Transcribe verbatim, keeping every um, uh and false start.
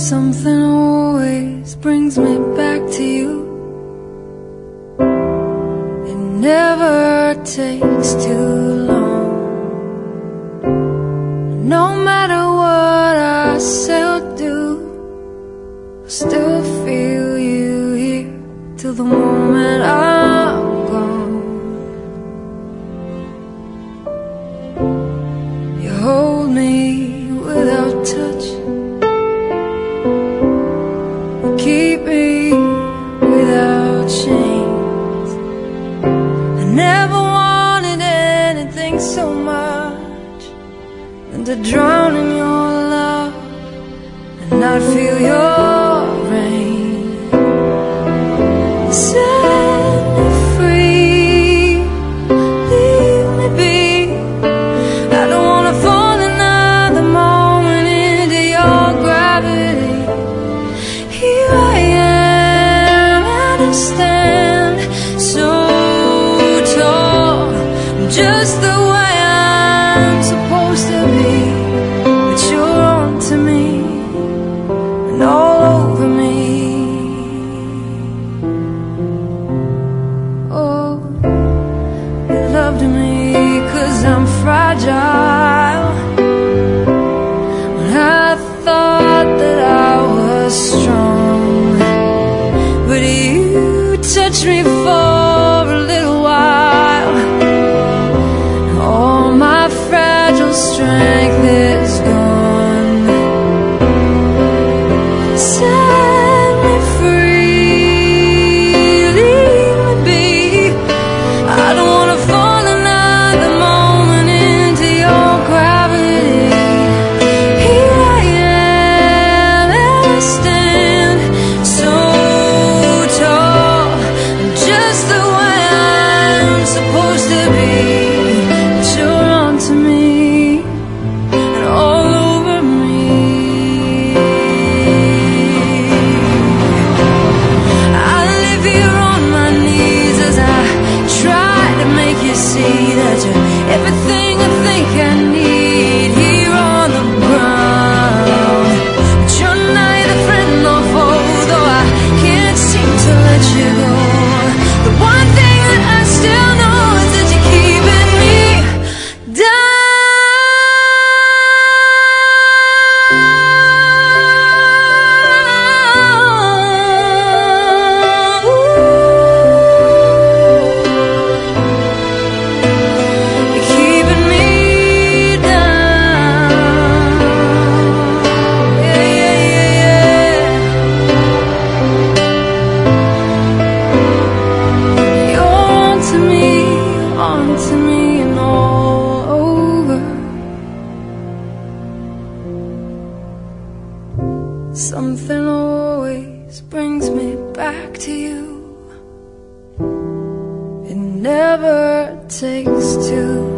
Something always brings me back to you. It never takes too long. No matter what I say or do, I still feel you here till the moment I'm gone. You hold me without touch, keep me without chains. I never wanted anything so much than to drown in your love and not feel your rain. Set me free, leave me be. I don't wanna fall another moment into your gravity. Here I am, and I stand so tall, just the way I'm supposed to be. But you're on to me and all over me. Oh, you loved me 'cause I'm fragile. When I thought that I was strong, but you touched me for a little while. All my fragile strength is gone. Set me free, leave me be. I don't wanna fall another moment into your gravity. Here I am, and I stand so tall, just the way I'm supposed to be. But you're on to me and all over me. I live here on my knees as I try to make you see that you're everything I think I need here on the ground. But you're neither friend nor foe, though I can't seem to let you go. The one thing that I still know is that you're keeping me down. You're keeping me down. Yeah, yeah, yeah, yeah. You're on to me, on to me and all over. Something always brings me back to you. It never takes two